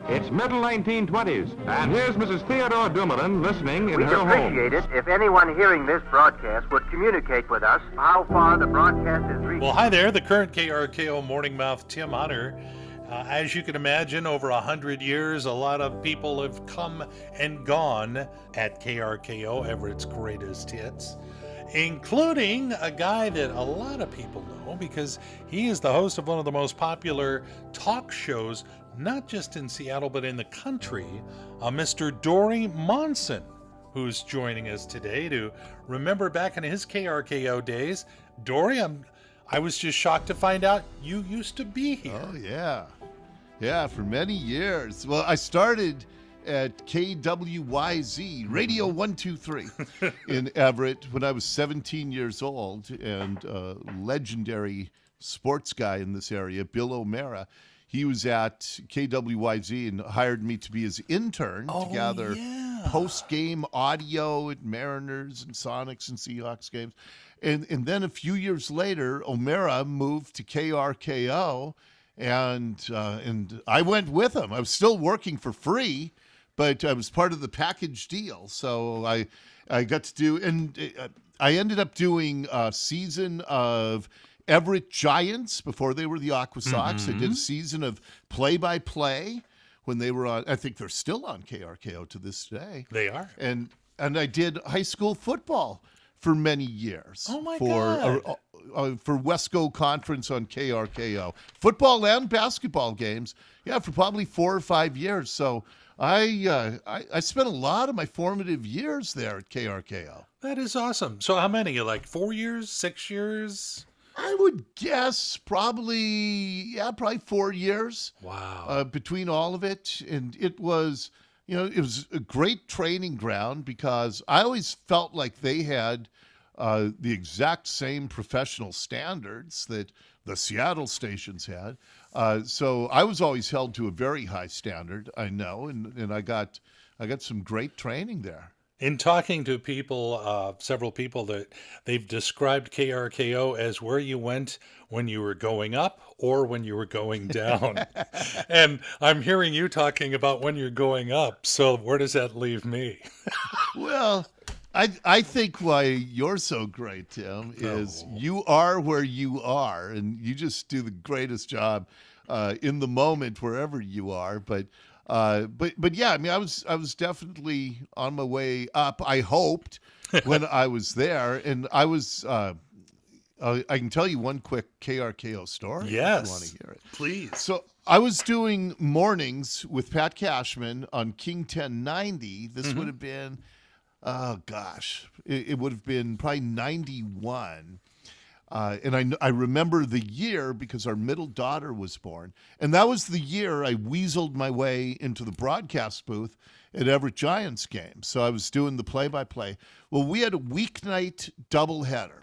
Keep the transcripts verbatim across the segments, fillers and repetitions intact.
It's middle nineteen twenties, and here's Missus Theodore Dumoulin listening in We'd her home. appreciate it if anyone hearing this broadcast would communicate with us how far the broadcast is reaching. Well, hi there, the current K R K O Morning Mouth, Tim Hunter. Uh, as you can imagine, over a hundred years, a lot of people have come and gone at K R K O, Everett's greatest hits, including a guy that a lot of people know because he is the host of one of the most popular talk shows, not just in Seattle, but in the country, uh, Mister Dory Monson, who's joining us today to remember back in his K R K O days. Dory, I'm, I was just shocked to find out you used to be here. Oh, yeah. Yeah, for many years. Well, I started at K W Y Z, Radio one two three in Everett when I was seventeen years old, and a legendary sports guy in this area, Bill O'Mara, he was at K W Y Z and hired me to be his intern Oh, to gather yeah. post-game audio at Mariners and Sonics and Seahawks games. And, and then a few years later, O'Mara moved to K R K O, and uh, and I went with him. I was still working for free, but I was part of the package deal. So I I got to do, and uh, I ended up doing a season of Everett Giants before they were the Aqua Sox. Mm-hmm. I did a season of play-by-play when they were on. I think they're still on K R K O to this day. They are. And and I did high school football for many years. Oh, my for, God. Uh, uh, for Wesco Conference on K R K O. Football and basketball games, yeah, for probably four or five years. So I, uh, I I spent a lot of my formative years there at K R K O. That is awesome. So how many? Like four years, six years? I would guess probably, yeah, probably four years. Wow. Uh, between all of it. And it was, you know, it was a great training ground because I always felt like they had uh, the exact same professional standards that the Seattle stations had. Uh, so I was always held to a very high standard, I know, and, and I got I got some great training there. In talking to people, uh, several people, that they've described K R K O as where you went when you were going up or when you were going down. And I'm hearing you talking about when you're going up. So where does that leave me? Well, I I think why you're so great, Tim, is Oh. you are where you are, and you just do the greatest job uh, in the moment wherever you are. But uh, but but yeah, I mean, I was I was definitely on my way up. I hoped when I was there, and I was. Uh, uh, I can tell you one quick K R K O story. If you want Yes, to hear it. please. So I was doing mornings with Pat Cashman on King ten ninety. This Mm-hmm. would have been, oh gosh, it, it would have been probably ninety-one. Uh, and I, kn- I remember the year because our middle daughter was born. And that was the year I weaseled my way into the broadcast booth at Everett Giants games. So I was doing the play-by-play. Well, we had a weeknight doubleheader.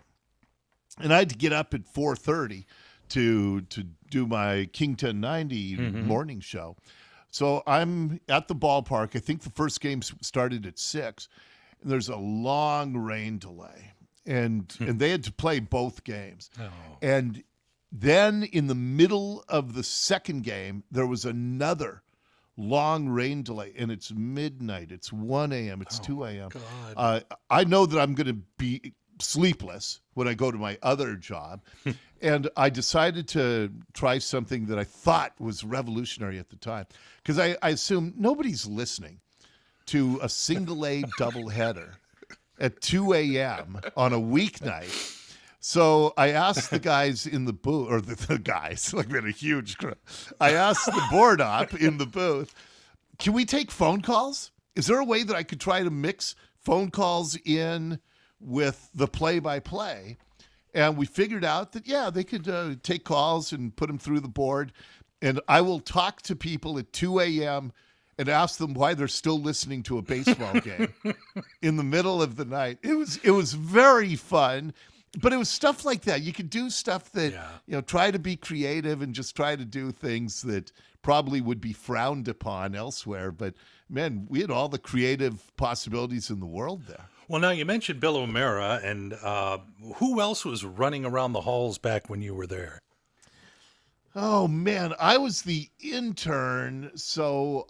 And I had to get up at four thirty to to do my King ten ninety Mhm. morning show. So I'm at the ballpark. I think the first game s- started at six, and there's a long rain delay, and and they had to play both games. Oh. And then in the middle of the second game, there was another long rain delay, and it's midnight. It's one a.m. It's Oh, two a.m. God. Uh, I know that I'm going to be sleepless when I go to my other job. And I decided to try something that I thought was revolutionary at the time. Because I, I assume nobody's listening to a single A doubleheader at two a.m. on a weeknight. So I asked the guys in the booth, or the, the guys, like we had a huge crowd. I asked the board op in the booth, can we take phone calls? Is there a way that I could try to mix phone calls in with the play-by-play? And we figured out that, yeah, they could uh, take calls and put them through the board. And I will talk to people at two a.m. and ask them why they're still listening to a baseball game in the middle of the night. It was it was very fun. But it was stuff like that. You could do stuff that, Yeah. you know, try to be creative and just try to do things that probably would be frowned upon elsewhere. But, man, we had all the creative possibilities in the world there. Well, now you mentioned Bill O'Mara, and uh, who else was running around the halls back when you were there? Oh man, I was the intern, so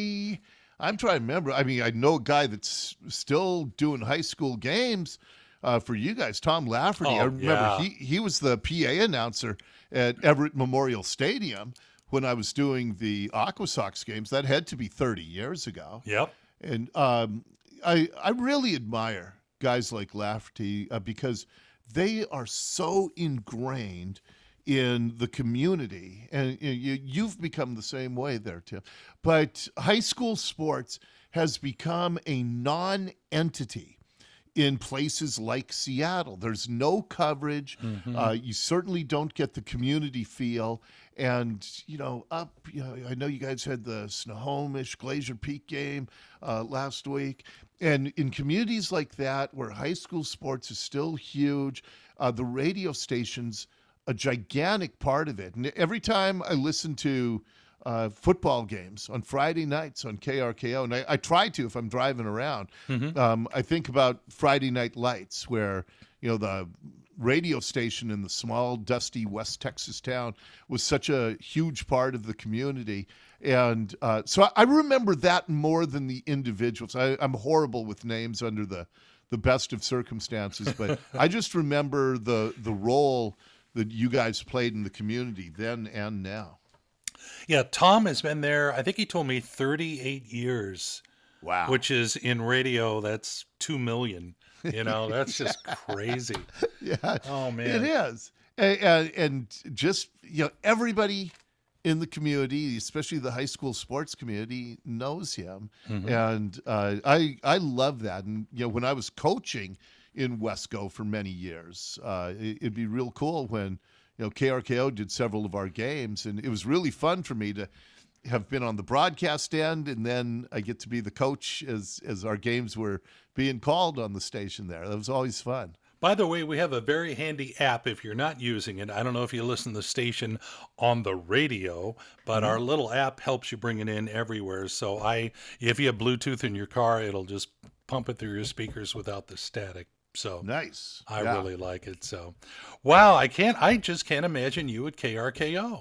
I I'm trying to remember. I mean, I know a guy that's still doing high school games uh, for you guys, Tom Lafferty. Oh, I remember yeah. he he was the P A announcer at Everett Memorial Stadium when I was doing the Aqua Sox games. That had to be thirty years ago. Yep. And um, I I really admire guys like Lafferty uh, because they are so ingrained in the community, and you, you- you've become the same way there, Tim. But high school sports has become a non-entity in places like Seattle. There's no coverage. Uh, you certainly don't get the community feel. And, you know, up, you know, I know you guys had the Snohomish Glacier Peak game uh, last week. And in communities like that, where high school sports is still huge, uh, the radio stations a gigantic part of it. And every time I listen to uh, football games on Friday nights on K R K O, and I, I try to if I'm driving around, um, I think about Friday Night Lights, where, you know, the radio station in the small, dusty West Texas town was such a huge part of the community. And uh, so I, I remember that more than the individuals. I, I'm horrible with names under the, the best of circumstances, but I just remember the the role that you guys played in the community then and now. Yeah, Tom has been there, I think he told me thirty-eight years, Wow. which is in radio, that's two million. You know, that's just crazy. Yeah, Oh, man. it is. And, and, and just, you know, everybody in the community, especially the high school sports community, knows him. And uh, I, I love that. And, you know, when I was coaching in Wesco for many years, uh, it, it'd be real cool when, you know, K R K O did several of our games, and it was really fun for me to have been on the broadcast end, and then I get to be the coach as as our games were being called on the station there. That was always fun. By the way, we have a very handy app if you're not using it. I don't know if you listen to the station on the radio, but our little app helps you bring it in everywhere. So I, if you have Bluetooth in your car, it'll just pump it through your speakers without the static. So Nice. I Yeah. really like it. So, wow, I can't, I just can't imagine you at K R K O.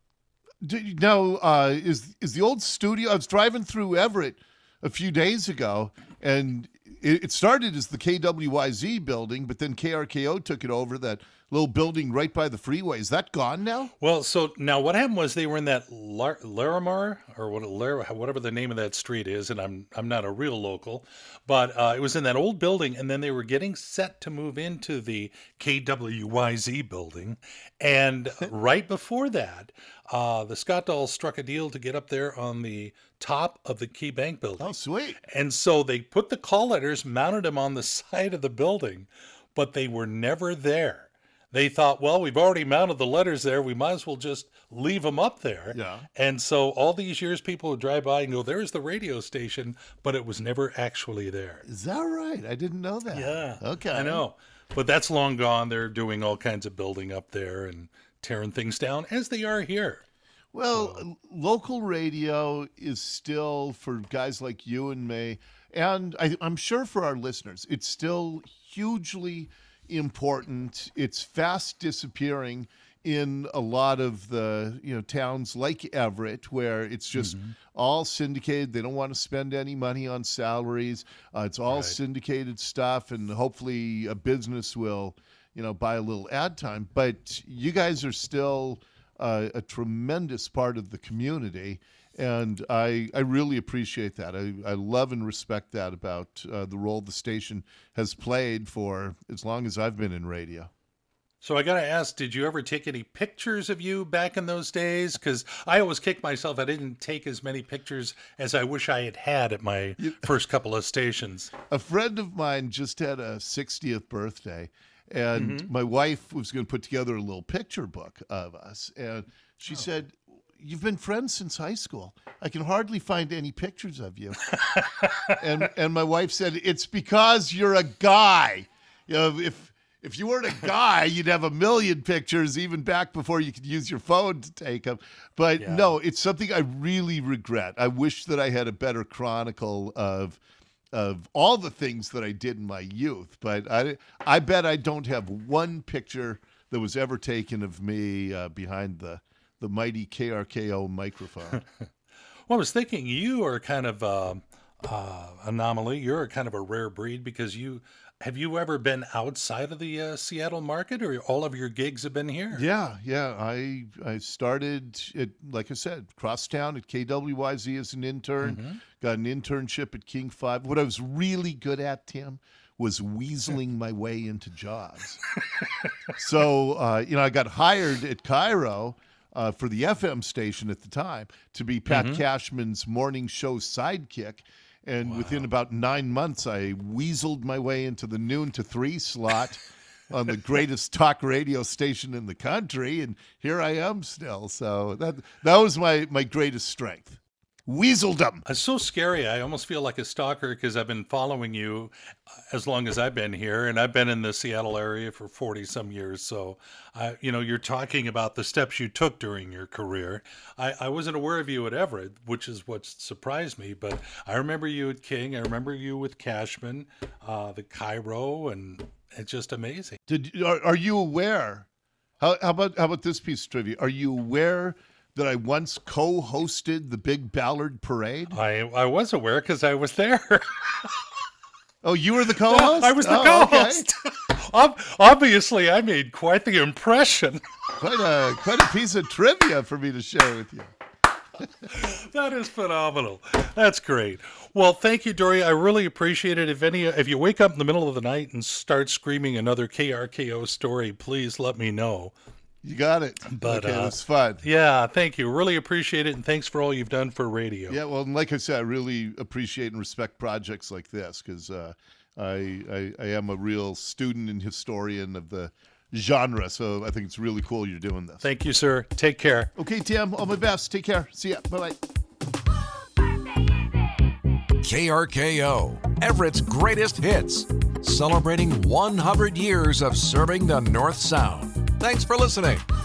Do you know, uh, is is the old studio? I was driving through Everett a few days ago, and it, it started as the K W Y Z building, but then K R K O took it over, that little building right by the freeway. Is that gone now? Well, so now what happened was they were in that Lar- Larimar or what, Lar- whatever the name of that street is, and I'm I'm not a real local, but uh, it was in that old building, and then they were getting set to move into the K W Y Z building, and right before that, uh, the Scott Dolls struck a deal to get up there on the top of the Key Bank building. Oh, sweet. And so they put the call letters, mounted them on the side of the building, but they were never there. They thought, well, we've already mounted the letters there. We might as well just leave them up there. Yeah. And so all these years, people would drive by and go, there's the radio station, but it was never actually there. Is that right? I didn't know that. Yeah. Okay. I know. But that's long gone. They're doing all kinds of building up there and tearing things down, as they are here. Well, l- local radio is still, for guys like you and me, and I, I'm sure for our listeners, it's still hugely important. It's fast disappearing in a lot of the, you know, towns like Everett, where it's just all syndicated. They don't want to spend any money on salaries. Uh, it's all Right. syndicated stuff, and hopefully a business will, you know, buy a little ad time. But you guys are still uh, a tremendous part of the community, and I I really appreciate that. I, I love and respect that about uh, the role the station has played for as long as I've been in radio. So I got to ask, did you ever take any pictures of you back in those days? Because I always kick myself. I didn't take as many pictures as I wish I had had at my first couple of stations. A friend of mine just had a sixtieth birthday, and my wife was going to put together a little picture book of us, and she said, "You've been friends since high school. I can hardly find any pictures of you." and and my wife said, "It's because you're a guy. You know, if if you weren't a guy, you'd have a million pictures, even back before you could use your phone to take them." But Yeah. no, it's something I really regret. I wish that I had a better chronicle of of all the things that I did in my youth. But I I bet I don't have one picture that was ever taken of me uh, behind the the mighty K R K O microphone. Well, I was thinking you are kind of a uh, anomaly. You're kind of a rare breed because you have you ever been outside of the uh, Seattle market, or all of your gigs have been here? Yeah, yeah. I I started at, like I said, crosstown at K W Y Z as an intern. Mm-hmm. Got an internship at King Five. What I was really good at, Tim, was weaseling my way into jobs. So, uh, you know, I got hired at Cairo uh, for the F M station at the time to be Pat Mhm. Cashman's morning show sidekick. And Wow. within about nine months, I weaseled my way into the noon to three slot on the greatest talk radio station in the country. And here I am still. So that that was my, my greatest strength. Weaseldom. It's so scary. I almost feel like a stalker because I've been following you as long as I've been here, and I've been in the Seattle area for forty some years. So, I, you know, you're talking about the steps you took during your career. I, I wasn't aware of you at Everett, which is what surprised me. But I remember you at King. I remember you with Cashman, uh, the Cairo, and it's just amazing. Did are, are you aware? How, how about how about this piece of trivia? Are you aware that I once co-hosted the Big Ballard Parade? I I was aware because I was there. Oh, you were the co-host? I was the Oh, okay. co-host. Ob- Obviously, I made quite the impression. Quite a quite a piece of trivia for me to share with you. That is phenomenal. That's great. Well, thank you, Dory. I really appreciate it. If any, if you wake up in the middle of the night and start screaming another K R K O story, please let me know. You got it. But, okay, uh, it was fun. Yeah, thank you. Really appreciate it, and thanks for all you've done for radio. Yeah, well, and like I said, I really appreciate and respect projects like this because uh, I, I I am a real student and historian of the genre, so I think it's really cool you're doing this. Thank you, sir. Take care. Okay, Tim, all my best. Take care. See ya. Bye-bye. K R K O, Everett's greatest hits, celebrating one hundred years of serving the North Sound. Thanks for listening.